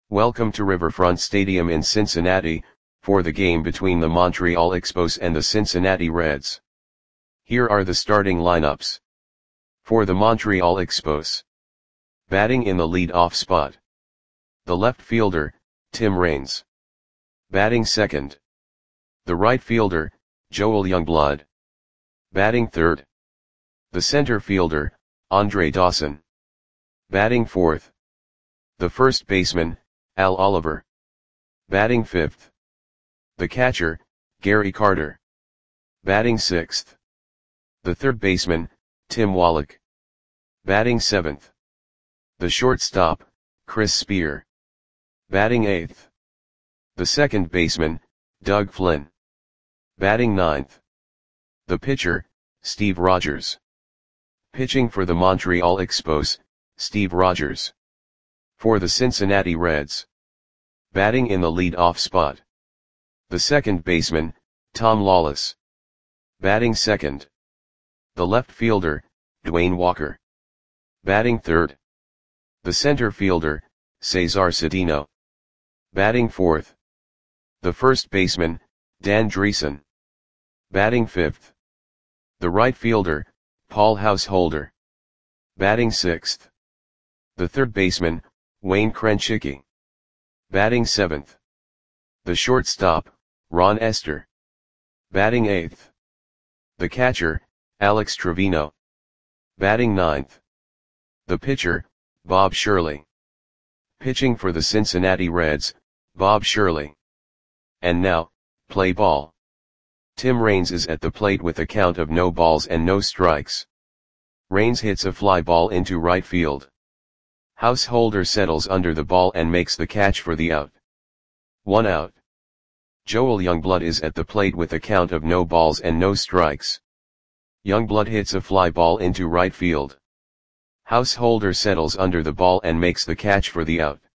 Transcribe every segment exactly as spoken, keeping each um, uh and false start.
Welcome to Riverfront Stadium in Cincinnati, for the game between the Montreal Expos and the Cincinnati Reds. Here are the starting lineups. For the Montreal Expos. Batting in the lead-off spot. The left fielder, Tim Raines. Batting second. The right fielder, Joel Youngblood. Batting third. The center fielder, Andre Dawson. Batting fourth. The first baseman, Al Oliver. Batting fifth. The catcher, Gary Carter. Batting sixth. The third baseman, Tim Wallach. Batting seventh. The shortstop, Chris Spear. Batting eighth. The second baseman, Doug Flynn. Batting ninth. The pitcher, Steve Rogers. Pitching for the Montreal Expos, Steve Rogers. For the Cincinnati Reds. Batting in the lead-off spot. The second baseman, Tom Lawless. Batting second. The left fielder, Dwayne Walker. Batting third. The center fielder, Cesar Cedeno. Batting fourth. The first baseman, Dan Dreesen. Batting fifth. The right fielder, Paul Householder. Batting sixth. The third baseman, Wayne Krenchicki. Batting seventh. The shortstop, Ron Esther. Batting eighth. The catcher, Alex Trevino. Batting ninth. The pitcher, Bob Shirley. Pitching for the Cincinnati Reds, Bob Shirley. And now, play ball. Tim Raines is at the plate with a count of no balls and no strikes. Raines hits a fly ball into right field. Householder settles under the ball and makes the catch for the out. One out. Joel Youngblood is at the plate with a count of no balls and no strikes. Youngblood hits a fly ball into right field. Householder settles under the ball and makes the catch for the out.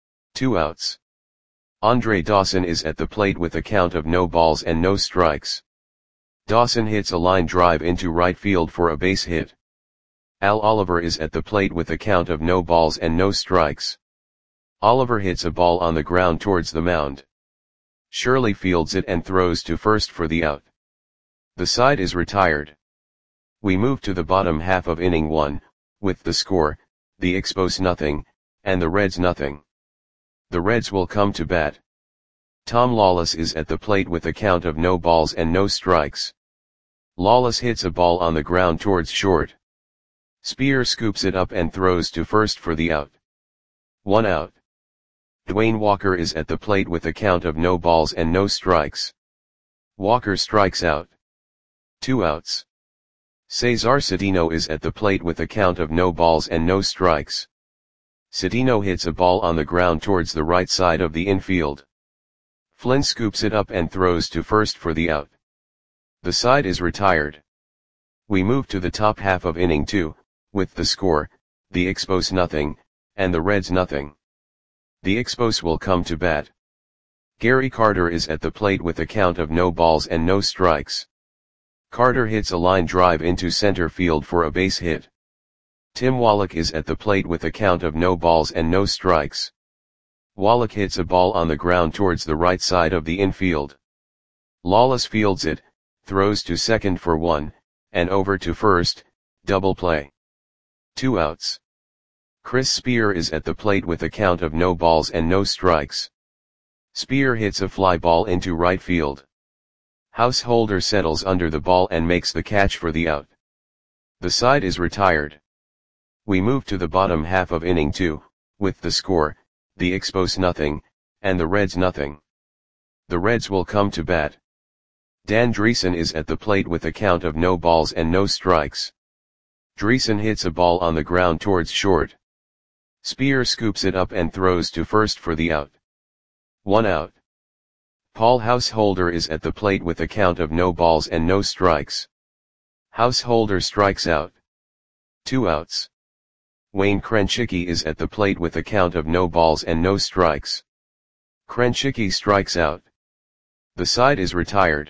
Two outs. Andre Dawson is at the plate with a count of no balls and no strikes. Dawson hits a line drive into right field for a base hit. Al Oliver is at the plate with a count of no balls and no strikes. Oliver hits a ball on the ground towards the mound. Shirley fields it and throws to first for the out. The side is retired. We move to the bottom half of inning one, with the score, the Expos nothing, and the Reds nothing. The Reds will come to bat. Tom Lawless is at the plate with a count of no balls and no strikes. Lawless hits a ball on the ground towards short. Spear scoops it up and throws to first for the out. One out. Dwayne Walker is at the plate with a count of no balls and no strikes. Walker strikes out. Two outs. Cesar Cedeno is at the plate with a count of no balls and no strikes. Cedeno hits a ball on the ground towards the right side of the infield. Flynn scoops it up and throws to first for the out. The side is retired. We move to the top half of inning two, with the score, the Expos nothing, and the Reds nothing. The Expos will come to bat. Gary Carter is at the plate with a count of no balls and no strikes. Carter hits a line drive into center field for a base hit. Tim Wallach is at the plate with a count of no balls and no strikes. Wallach hits a ball on the ground towards the right side of the infield. Lawless fields it, throws to second for one, and over to first, double play. Two outs. Chris Spear is at the plate with a count of no balls and no strikes. Spear hits a fly ball into right field. Householder settles under the ball and makes the catch for the out. The side is retired. We move to the bottom half of inning two, with the score, the Expos nothing, and the Reds nothing. The Reds will come to bat. Dan Dreesen is at the plate with a count of no balls and no strikes. Dreesen hits a ball on the ground towards short. Spear scoops it up and throws to first for the out. One out. Paul Householder is at the plate with a count of no balls and no strikes. Householder strikes out. Two outs. Wayne Krenchicki is at the plate with a count of no balls and no strikes. Krenchicki strikes out. The side is retired.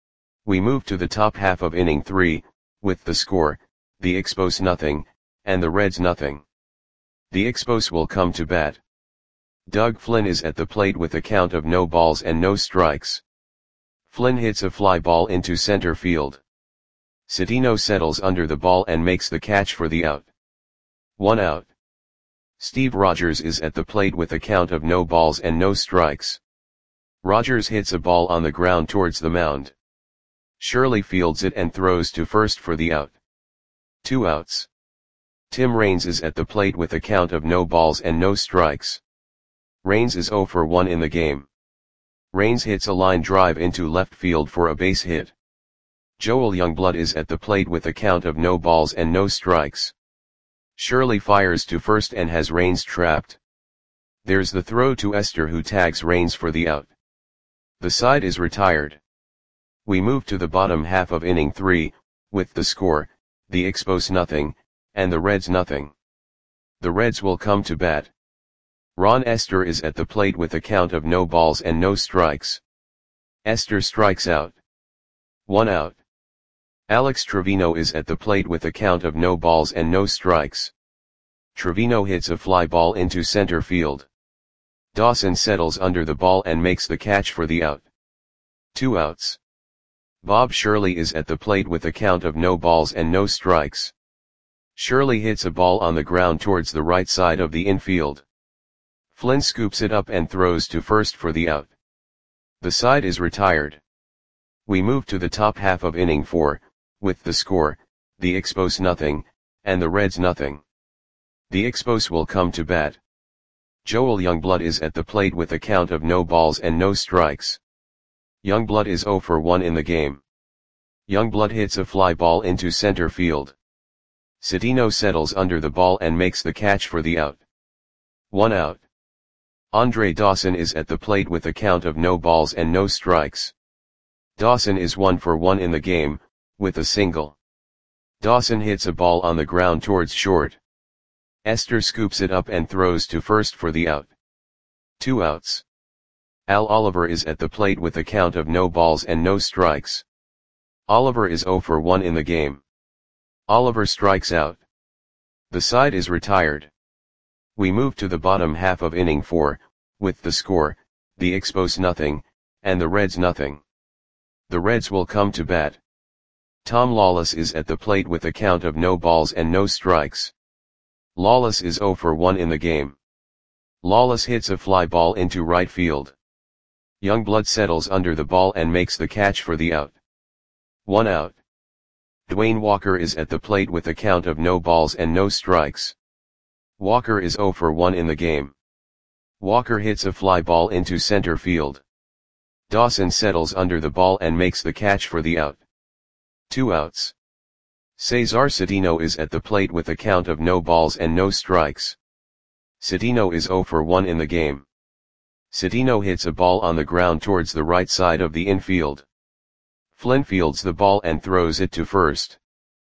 We move to the top half of inning three, with the score, the Expos nothing, and the Reds nothing. The Expos will come to bat. Doug Flynn is at the plate with a count of no balls and no strikes. Flynn hits a fly ball into center field. Cedeno settles under the ball and makes the catch for the out. One out. Steve Rogers is at the plate with a count of no balls and no strikes. Rogers hits a ball on the ground towards the mound. Shirley fields it and throws to first for the out. Two outs. Tim Raines is at the plate with a count of no balls and no strikes. Raines is oh for one in the game. Raines hits a line drive into left field for a base hit. Joel Youngblood is at the plate with a count of no balls and no strikes. Shirley fires to first and has Raines trapped. There's the throw to Esther, who tags Raines for the out. The side is retired. We move to the bottom half of inning three, with the score, the Expos nothing, and the Reds nothing. The Reds will come to bat. Ron Esther is at the plate with a count of no balls and no strikes. Esther strikes out. One out. Alex Trevino is at the plate with a count of no balls and no strikes. Trevino hits a fly ball into center field. Dawson settles under the ball and makes the catch for the out. Two outs. Bob Shirley is at the plate with a count of no balls and no strikes. Shirley hits a ball on the ground towards the right side of the infield. Flynn scoops it up and throws to first for the out. The side is retired. We move to the top half of inning four, with the score, the Expos nothing, and the Reds nothing. The Expos will come to bat. Joel Youngblood is at the plate with a count of no balls and no strikes. Youngblood is oh for one in the game. Youngblood hits a fly ball into center field. Cedeno settles under the ball and makes the catch for the out. One out. Andre Dawson is at the plate with a count of no balls and no strikes. Dawson is one for one in the game, with a single. Dawson hits a ball on the ground towards short. Esther scoops it up and throws to first for the out. Two outs. Al Oliver is at the plate with a count of no balls and no strikes. Oliver is oh for one in the game. Oliver strikes out. The side is retired. We move to the bottom half of inning four, with the score, the Expos nothing, and the Reds nothing. The Reds will come to bat. Tom Lawless is at the plate with a count of no balls and no strikes. Lawless is oh for one in the game. Lawless hits a fly ball into right field. Youngblood settles under the ball and makes the catch for the out. One out. Dwayne Walker is at the plate with a count of no balls and no strikes. Walker is oh for one in the game. Walker hits a fly ball into center field. Dawson settles under the ball and makes the catch for the out. Two outs. Cesar Cedeno is at the plate with a count of no balls and no strikes. Cedeno is oh for one in the game. Cedeno hits a ball on the ground towards the right side of the infield. Flynn fields the ball and throws it to first.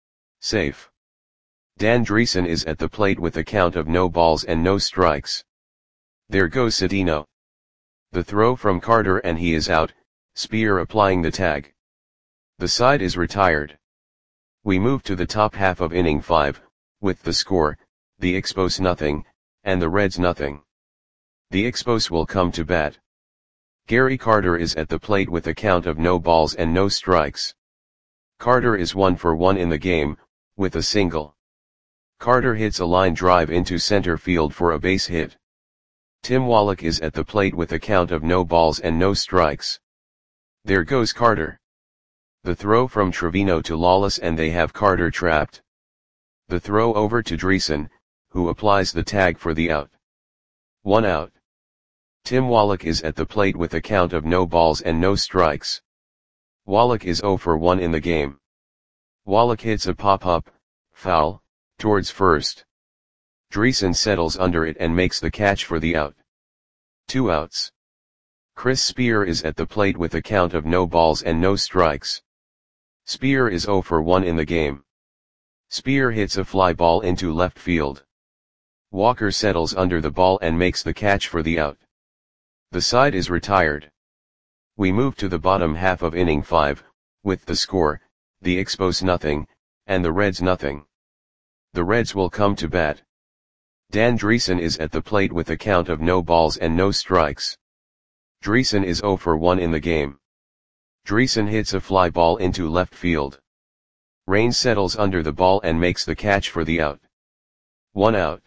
Safe. Dan Dreesen is at the plate with a count of no balls and no strikes. There goes Cedeno. The throw from Carter and he is out, Spear applying the tag. The side is retired. We move to the top half of inning five, with the score, the Expos nothing, and the Reds nothing. The Expos will come to bat. Gary Carter is at the plate with a count of no balls and no strikes. Carter is one for one in the game, with a single. Carter hits a line drive into center field for a base hit. Tim Wallach is at the plate with a count of no balls and no strikes. There goes Carter. The throw from Trevino to Lawless and they have Carter trapped. The throw over to Dreesen, who applies the tag for the out. One out. Tim Wallach is at the plate with a count of no balls and no strikes. Wallach is oh for one in the game. Wallach hits a pop-up, foul, towards first. Dreesen settles under it and makes the catch for the out. Two outs. Chris Spear is at the plate with a count of no balls and no strikes. Spear is oh for one in the game. Spear hits a fly ball into left field. Walker settles under the ball and makes the catch for the out. The side is retired. We move to the bottom half of inning five, with the score, the Expos nothing, and the Reds nothing. The Reds will come to bat. Dan Driessen is at the plate with a count of no balls and no strikes. Driessen is zero for one in the game. Driessen hits a fly ball into left field. Raines settles under the ball and makes the catch for the out. One out.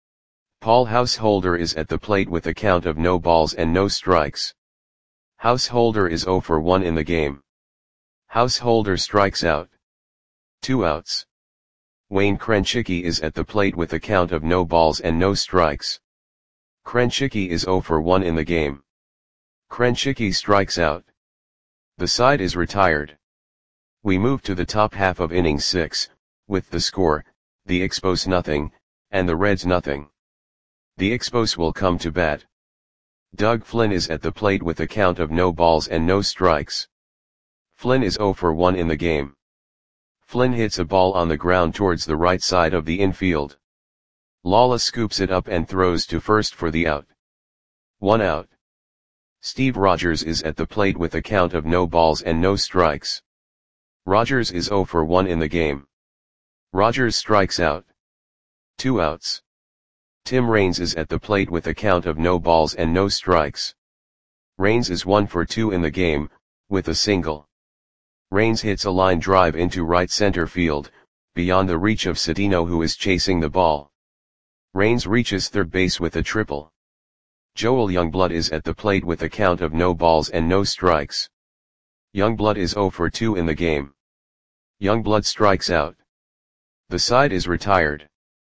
Paul Householder is at the plate with a count of no balls and no strikes. Householder is zero for one in the game. Householder strikes out. Two outs. Wayne Krenchicki is at the plate with a count of no balls and no strikes. Krenchicki is zero for one in the game. Krenchicki strikes out. The side is retired. We move to the top half of inning six, with the score, the Expos nothing, and the Reds nothing. The Expos will come to bat. Doug Flynn is at the plate with a count of no balls and no strikes. Flynn is zero for one in the game. Flynn hits a ball on the ground towards the right side of the infield. Lawless scoops it up and throws to first for the out. One out. Steve Rogers is at the plate with a count of no balls and no strikes. Rogers is zero for one in the game. Rogers strikes out. Two outs. Tim Raines is at the plate with a count of no balls and no strikes. Raines is one for two in the game, with a single. Raines hits a line drive into right center field, beyond the reach of Cedeno, who is chasing the ball. Raines reaches third base with a triple. Joel Youngblood is at the plate with a count of no balls and no strikes. Youngblood is zero for two in the game. Youngblood strikes out. The side is retired.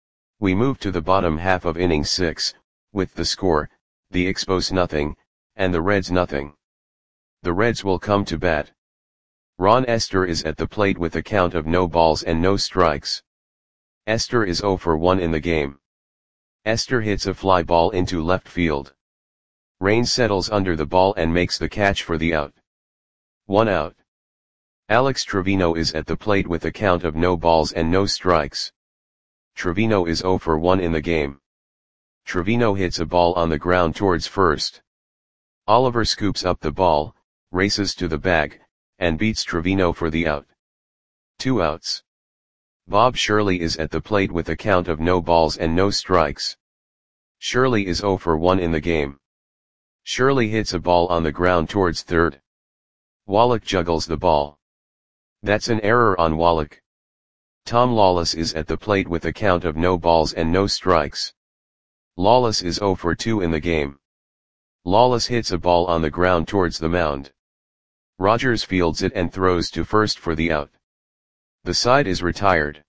We move to the bottom half of inning six, with the score, the Expos nothing, and the Reds nothing. The Reds will come to bat. Ron Esther is at the plate with a count of no balls and no strikes. Esther is zero for one in the game. Esther hits a fly ball into left field. Raines settles under the ball and makes the catch for the out. One out. Alex Trevino is at the plate with a count of no balls and no strikes. Trevino is zero for one in the game. Trevino hits a ball on the ground towards first. Oliver scoops up the ball, races to the bag, and beats Trevino for the out. Two outs. Bob Shirley is at the plate with a count of no balls and no strikes. Shirley is zero for one in the game. Shirley hits a ball on the ground towards third. Wallach juggles the ball. That's an error on Wallach. Tom Lawless is at the plate with a count of no balls and no strikes. Lawless is zero for two in the game. Lawless hits a ball on the ground towards the mound. Rogers fields it and throws to first for the out. The side is retired.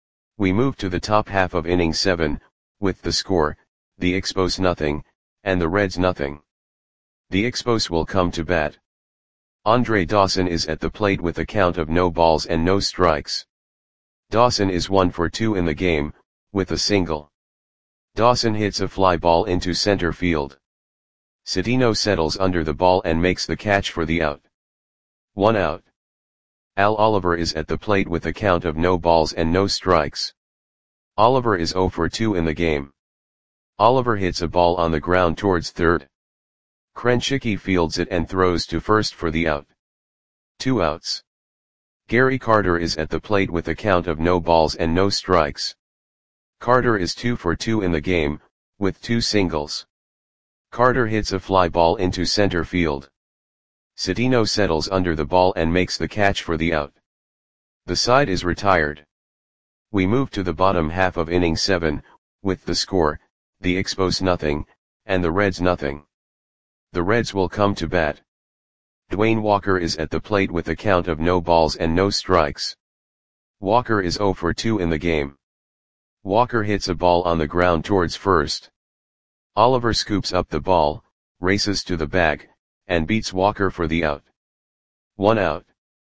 We move to the top half of inning seven, with the score, the Expos nothing, and the Reds nothing. The Expos will come to bat. Andre Dawson is at the plate with a count of no balls and no strikes. Dawson is one for two in the game, with a single. Dawson hits a fly ball into center field. Cedeno settles under the ball and makes the catch for the out. One out. Al Oliver is at the plate with a count of no balls and no strikes. Oliver is zero for two in the game. Oliver hits a ball on the ground towards third. Krenchicki fields it and throws to first for the out. Two outs. Gary Carter is at the plate with a count of no balls and no strikes. Carter is two for two in the game, with two singles. Carter hits a fly ball into center field. Cedeno settles under the ball and makes the catch for the out. The side is retired. We move to the bottom half of inning seven, with the score, the Expos nothing, and the Reds nothing. The Reds will come to bat. Dwayne Walker is at the plate with a count of no balls and no strikes. Walker is zero for two in the game. Walker hits a ball on the ground towards first. Oliver scoops up the ball, races to the bag, and beats Walker for the out. One out.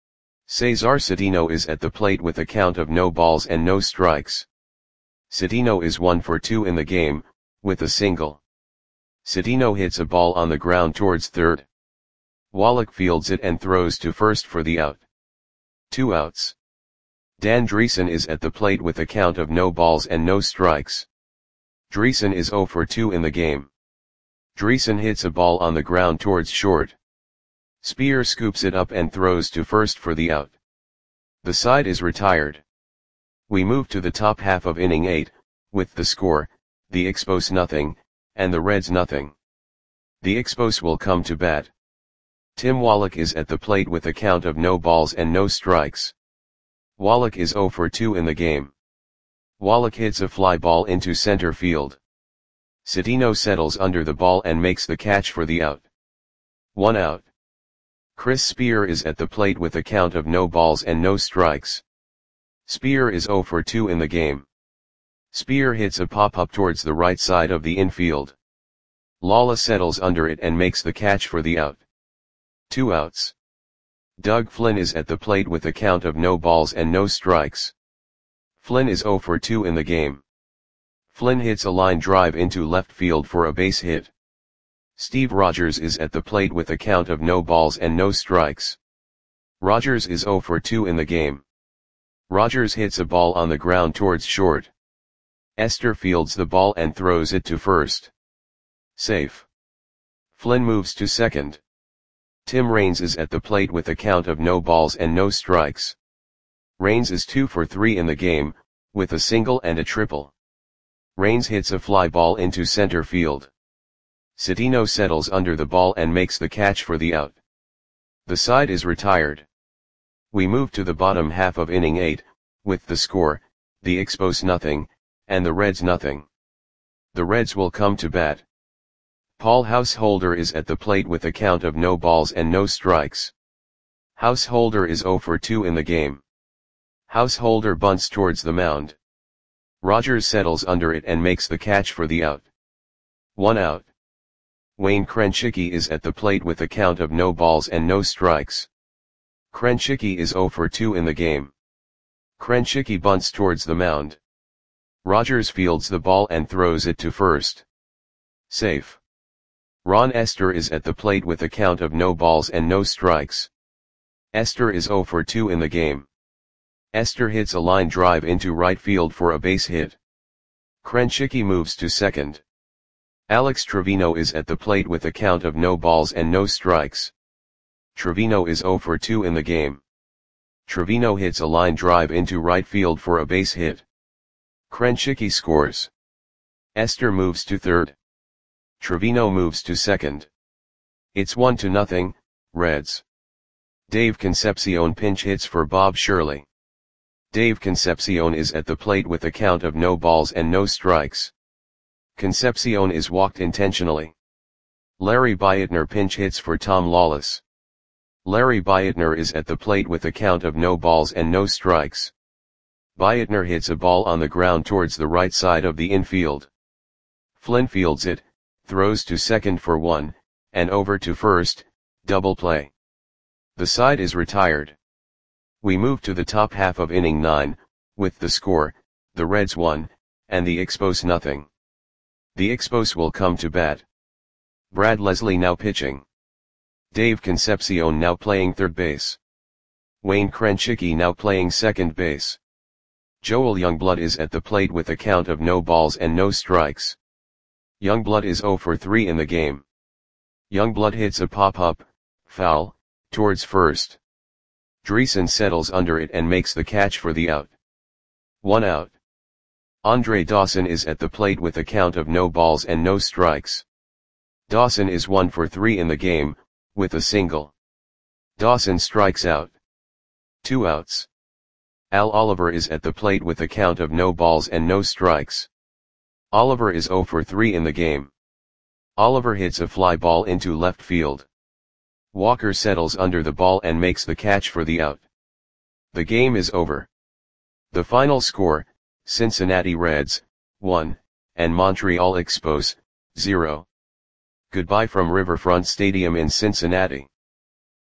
Cesar Cedeno is at the plate with a count of no balls and no strikes. Cedeno is one for two in the game, with a single. Cedeno hits a ball on the ground towards third. Wallach fields it and throws to first for the out. Two outs. Dan Driessen is at the plate with a count of no balls and no strikes. Driessen is zero for two in the game. Driessen hits a ball on the ground towards short. Spear scoops it up and throws to first for the out. The side is retired. We move to the top half of inning eight, with the score, the Expos nothing, and the Reds nothing. The Expos will come to bat. Tim Wallach is at the plate with a count of no balls and no strikes. Wallach is zero for two in the game. Wallach hits a fly ball into center field. Citino settles under the ball and makes the catch for the out. One out. Chris Spear is at the plate with a count of no balls and no strikes. Spear is zero for two in the game. Spear hits a pop-up towards the right side of the infield. Lala settles under it and makes the catch for the out. Two outs. Doug Flynn is at the plate with a count of no balls and no strikes. Flynn is zero for two in the game. Flynn hits a line drive into left field for a base hit. Steve Rogers is at the plate with a count of no balls and no strikes. Rogers is zero for two in the game. Rogers hits a ball on the ground towards short. Esther fields the ball and throws it to first. Safe. Flynn moves to second. Tim Raines is at the plate with a count of no balls and no strikes. Raines is two for three in the game, with a single and a triple. Raines hits a fly ball into center field. Citino settles under the ball and makes the catch for the out. The side is retired. We move to the bottom half of inning eight, with the score, the Expos nothing, and the Reds nothing. The Reds will come to bat. Paul Householder is at the plate with a count of no balls and no strikes. Householder is zero for two in the game. Householder bunts towards the mound. Rogers settles under it and makes the catch for the out. One out. Wayne Krenchicki is at the plate with a count of no balls and no strikes. Krenchicki is zero for two in the game. Krenchicki bunts towards the mound. Rogers fields the ball and throws it to first. Safe. Ron Esther is at the plate with a count of no balls and no strikes. Esther is zero for two in the game. Esther hits a line drive into right field for a base hit. Krenchicki moves to second. Alex Trevino is at the plate with a count of no balls and no strikes. Trevino is zero for two in the game. Trevino hits a line drive into right field for a base hit. Krenchicki scores. Esther moves to third. Trevino moves to second. It's one to nothing, Reds. Dave Concepcion pinch hits for Bob Shirley. Dave Concepcion is at the plate with a count of no balls and no strikes. Concepcion is walked intentionally. Larry Bietner pinch hits for Tom Lawless. Larry Bietner is at the plate with a count of no balls and no strikes. Bietner hits a ball on the ground towards the right side of the infield. Flynn fields it, throws to second for one, and over to first, double play. The side is retired. We move to the top half of inning nine, with the score, the Reds one, and the Expos nothing. The Expos will come to bat. Brad Leslie now pitching. Dave Concepcion now playing third base. Wayne Krenchicki now playing second base. Joel Youngblood is at the plate with a count of no balls and no strikes. Youngblood is zero for three in the game. Youngblood hits a pop-up, foul, towards first. Dreesen settles under it and makes the catch for the out. One out. Andre Dawson is at the plate with a count of no balls and no strikes. Dawson is one for three in the game, with a single. Dawson strikes out. Two outs. Al Oliver is at the plate with a count of no balls and no strikes. Oliver is zero for three in the game. Oliver hits a fly ball into left field. Walker settles under the ball and makes the catch for the out. The game is over. The final score, Cincinnati Reds, one, and Montreal Expos, zero. Goodbye from Riverfront Stadium in Cincinnati.